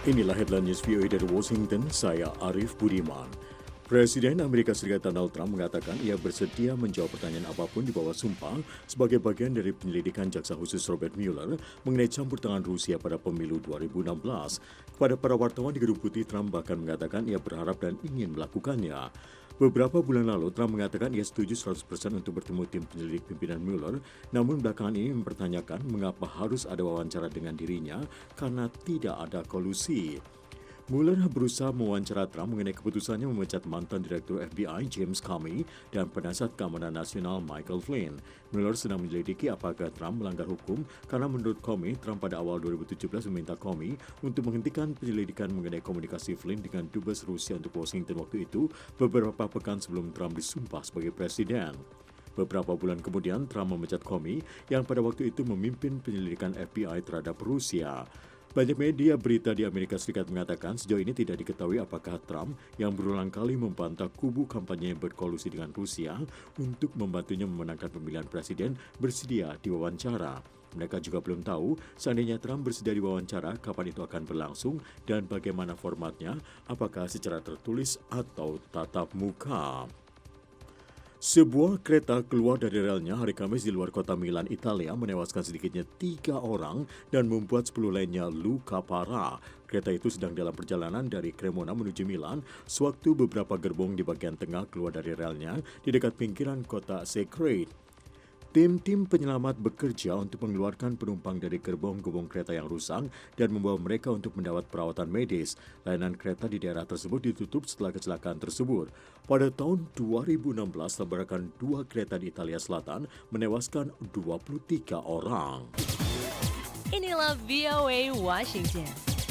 Inilah headline news VOA dari Washington, saya Arif Budiman. Presiden Amerika Serikat Donald Trump mengatakan ia bersedia menjawab pertanyaan apapun di bawah sumpah sebagai bagian dari penyelidikan jaksa khusus Robert Mueller mengenai campur tangan Rusia pada pemilu 2016. Kepada para wartawan di Gedung Putih, Trump bahkan mengatakan ia berharap dan ingin melakukannya. Beberapa bulan lalu, Trump mengatakan ia setuju 100% untuk bertemu tim penyelidik pimpinan Mueller, namun belakangan ini mempertanyakan mengapa harus ada wawancara dengan dirinya karena tidak ada kolusi. Mueller berusaha mewawancara Trump mengenai keputusannya memecat mantan Direktur FBI James Comey dan penasihat keamanan nasional Michael Flynn. Mueller sedang menyelidiki apakah Trump melanggar hukum karena menurut Comey, Trump pada awal 2017 meminta Comey untuk menghentikan penyelidikan mengenai komunikasi Flynn dengan dubes Rusia untuk Washington waktu itu beberapa pekan sebelum Trump disumpah sebagai presiden. Beberapa bulan kemudian, Trump memecat Comey yang pada waktu itu memimpin penyelidikan FBI terhadap Rusia. Banyak media berita di Amerika Serikat mengatakan sejauh ini tidak diketahui apakah Trump yang berulang kali membantah kubu kampanye yang berkolusi dengan Rusia untuk membantunya memenangkan pemilihan presiden bersedia diwawancara. Mereka juga belum tahu seandainya Trump bersedia diwawancara kapan itu akan berlangsung dan bagaimana formatnya, apakah secara tertulis atau tatap muka. Sebuah kereta keluar dari relnya hari Kamis di luar kota Milan, Italia, menewaskan sedikitnya 3 orang dan membuat 10 lainnya luka parah. Kereta itu sedang dalam perjalanan dari Cremona menuju Milan, sewaktu beberapa gerbong di bagian tengah keluar dari relnya di dekat pinggiran kota Segrate. Tim-tim penyelamat bekerja untuk mengeluarkan penumpang dari gerbong-gerbong kereta yang rusak dan membawa mereka untuk mendapat perawatan medis. Layanan kereta di daerah tersebut ditutup setelah kecelakaan tersebut. Pada tahun 2016, tabrakan 2 kereta di Italia Selatan menewaskan 23 orang. Inilah VOA Washington.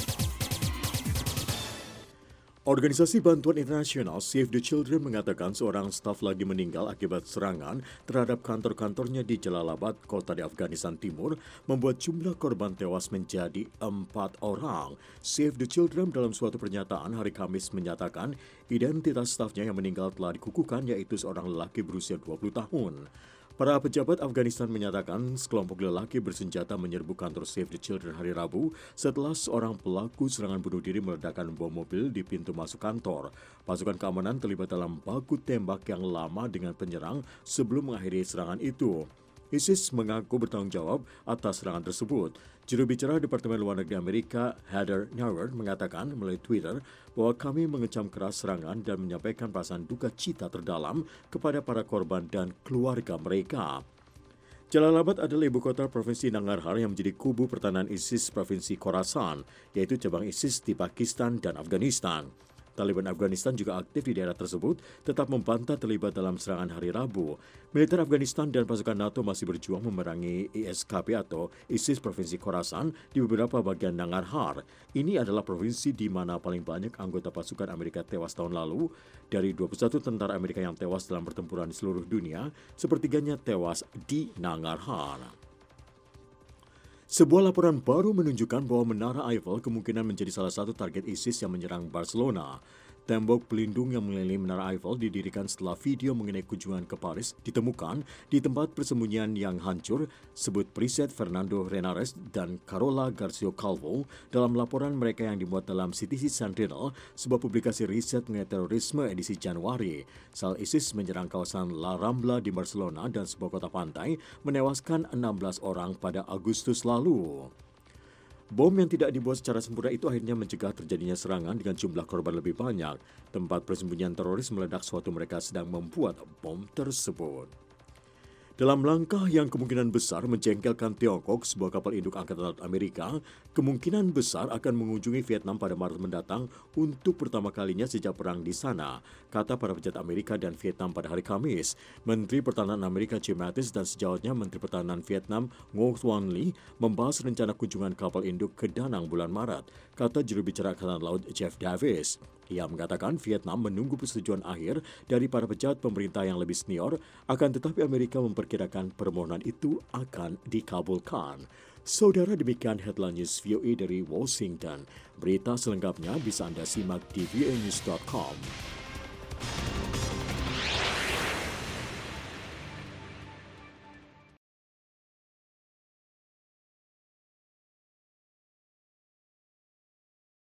Organisasi Bantuan Internasional Save the Children mengatakan seorang staf lagi meninggal akibat serangan terhadap kantor-kantornya di Jalalabad, kota di Afghanistan Timur, membuat jumlah korban tewas menjadi 4 orang. Save the Children dalam suatu pernyataan hari Kamis menyatakan identitas stafnya yang meninggal telah dikukuhkan, yaitu seorang lelaki berusia 20 tahun. Para pejabat Afghanistan menyatakan sekelompok lelaki bersenjata menyerbu kantor Save the Children hari Rabu setelah seorang pelaku serangan bunuh diri meledakkan bom mobil di pintu masuk kantor. Pasukan keamanan terlibat dalam baku tembak yang lama dengan penyerang sebelum mengakhiri serangan itu. ISIS mengaku bertanggung jawab atas serangan tersebut. Juru bicara Departemen Luar Negeri Amerika, Heather Nauert, mengatakan melalui Twitter bahwa kami mengecam keras serangan dan menyampaikan perasaan duka cita terdalam kepada para korban dan keluarga mereka. Jalalabad adalah ibu kota Provinsi Nangarhar yang menjadi kubu pertahanan ISIS Provinsi Khorasan, yaitu cabang ISIS di Pakistan dan Afghanistan. Taliban Afghanistan juga aktif di daerah tersebut, tetap membantah terlibat dalam serangan hari Rabu. Militer Afghanistan dan pasukan NATO masih berjuang memerangi ISKP atau ISIS Provinsi Khorasan di beberapa bagian Nangarhar. Ini adalah provinsi di mana paling banyak anggota pasukan Amerika tewas tahun lalu. Dari 21 tentara Amerika yang tewas dalam pertempuran di seluruh dunia, sepertiganya tewas di Nangarhar. Sebuah laporan baru menunjukkan bahwa Menara Eiffel kemungkinan menjadi salah satu target ISIS yang menyerang Barcelona. Tembok pelindung yang mengelilingi Menara Eiffel didirikan setelah video mengenai kunjungan ke Paris ditemukan di tempat persembunyian yang hancur, sebut periset Fernando Renares dan Carola Garcia Calvo dalam laporan mereka yang dimuat dalam Citizen Sentinel, sebuah publikasi riset mengenai terorisme edisi Januari. Sel ISIS menyerang kawasan La Rambla di Barcelona dan sebuah kota pantai, menewaskan 16 orang pada Agustus lalu. Bom yang tidak dibuat secara sempurna itu akhirnya mencegah terjadinya serangan dengan jumlah korban lebih banyak. Tempat persembunyian teroris meledak sewaktu mereka sedang membuat bom tersebut. Dalam langkah yang kemungkinan besar menjengkelkan Tiongkok, sebuah kapal induk Angkatan Laut Amerika kemungkinan besar akan mengunjungi Vietnam pada Maret mendatang untuk pertama kalinya sejak perang di sana, kata para pejabat Amerika dan Vietnam pada hari Kamis. Menteri Pertahanan Amerika Jim Mattis dan sejawatnya Menteri Pertahanan Vietnam Ngo Xuan Ly membahas rencana kunjungan kapal induk ke Danang bulan Maret, kata juru bicara Angkatan Laut Jeff Davis. Ia mengatakan Vietnam menunggu persetujuan akhir dari para pejabat pemerintah yang lebih senior, akan tetapi Amerika memperkirakan permohonan itu akan dikabulkan. Saudara, demikian headline news VOA dari Washington. Berita selengkapnya bisa Anda simak di voanews.com.